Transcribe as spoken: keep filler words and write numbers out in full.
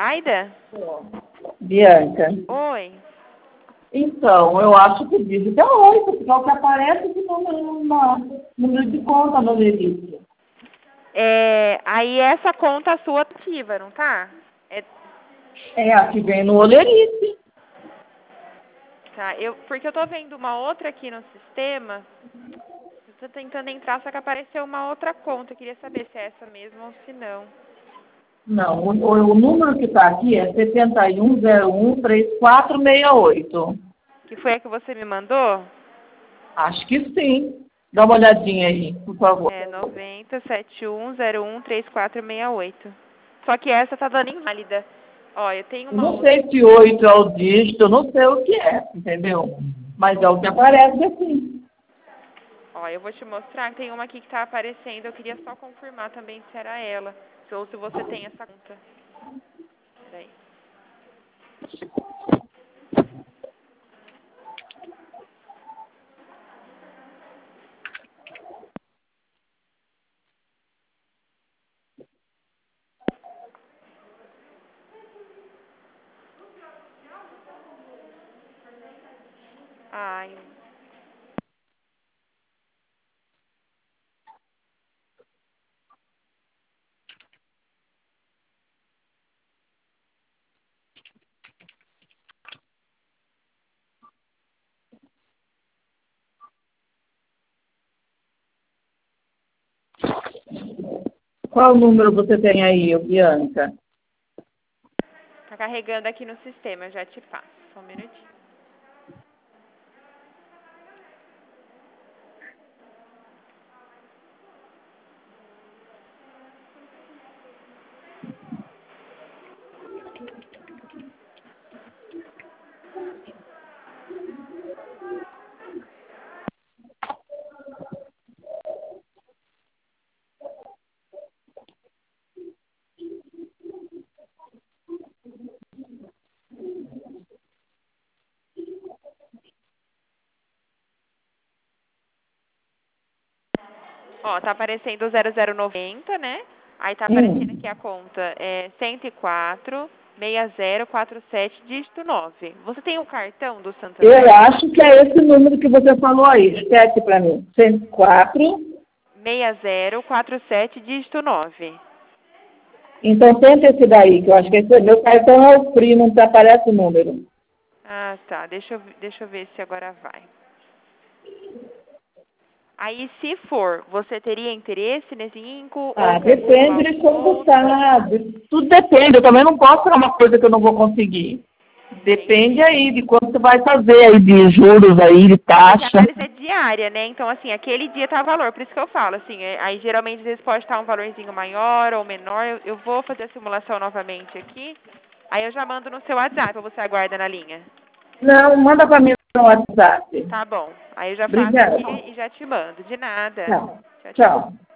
Aida? Bianca. Oi. Então, eu acho que o dígito é oito, porque é o que aparece de número, na, número de conta no Lerite. É, aí essa conta sua ativa, não tá? É, É a que vem no Olerite. tá, eu, porque eu tô vendo uma outra aqui no sistema. Eu tô tentando entrar, só que apareceu uma outra conta. Eu queria saber se é essa mesmo ou se não. Não, o, o, o número que está aqui é setenta e um zero um três quatro seis oito. Que foi a que você me mandou? Acho que sim. Dá uma olhadinha aí, por favor. É noventa, setenta e um, zero um, trinta e quatro sessenta e oito. Só que essa tá dando inválida. Ó, eu tenho Eu uma não outra. sei se oito é o dígito, eu não sei o que é, entendeu? Mas é o que aparece assim. Ó, eu vou te mostrar. Tem uma aqui que tá aparecendo. Eu queria só confirmar também se era ela. Ou se você tem essa conta. Peraí. Ai. Qual número você tem aí, Bianca? Tá carregando aqui no sistema. Eu já te passo. Só um minutinho. Ó, tá aparecendo o zero zero noventa, né? Aí tá aparecendo Hum. aqui a conta é cento e quatro, seis zero quatro sete, dígito nove. Você tem o cartão do Eu Santander? acho que é esse número que você falou aí. Repete para mim. cento e quatro. seis zero quatro sete, dígito nove. Então, tenta esse daí, que eu acho que esse, meu cartão é o free, não te aparece o número. Ah, tá. Deixa eu, deixa eu ver se agora vai. Aí, se for, você teria interesse nesse Inco ou Ah, quer ver depende de algum como outro? tá. de- Tudo depende. Eu também não posso falar uma coisa que eu não vou conseguir. Depende Entendi. aí de quanto você vai fazer aí de juros aí, de É porque a taxa. análise é diária, né? Então, assim, aquele dia tá valor. Por isso que eu falo, assim, é- aí geralmente às vezes pode estar um valorzinho maior ou menor. Eu, eu vou fazer a simulação novamente aqui. Aí eu já mando no seu WhatsApp, ou você aguarda na linha. Não, manda para mim no WhatsApp. Tá bom. Aí eu já faço Obrigada. aqui e já te mando. De nada. Tchau. Tchau, tchau. Tchau.